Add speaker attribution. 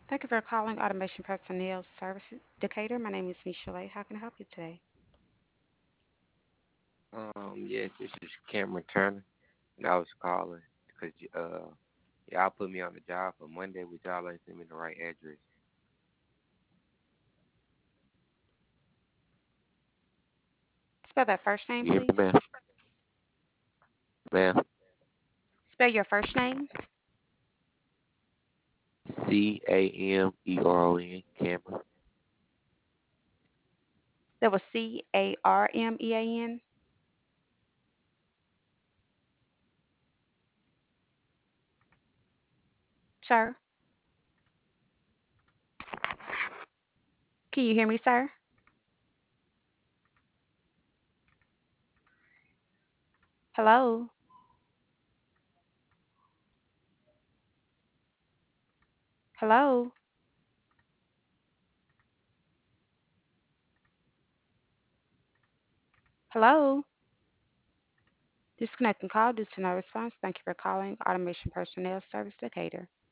Speaker 1: Thank you for calling Automation Personnel Services Decatur. My name is Michelle. How can I help you today?
Speaker 2: Yes, this is Cameron Turner, and I was calling because y'all put me on the job for Monday, but y'all ain't send me the right address.
Speaker 1: Spell that first name,
Speaker 2: You hear me,
Speaker 1: please.
Speaker 2: ma'am? Ma'am,
Speaker 1: Spell your first name.
Speaker 2: Cameron. Cameron.
Speaker 1: That was Carmean. Sir, can you hear me, sir? Hello? Hello? Hello? Disconnecting call due to no response. Thank you for calling Automation Personnel Service Decatur.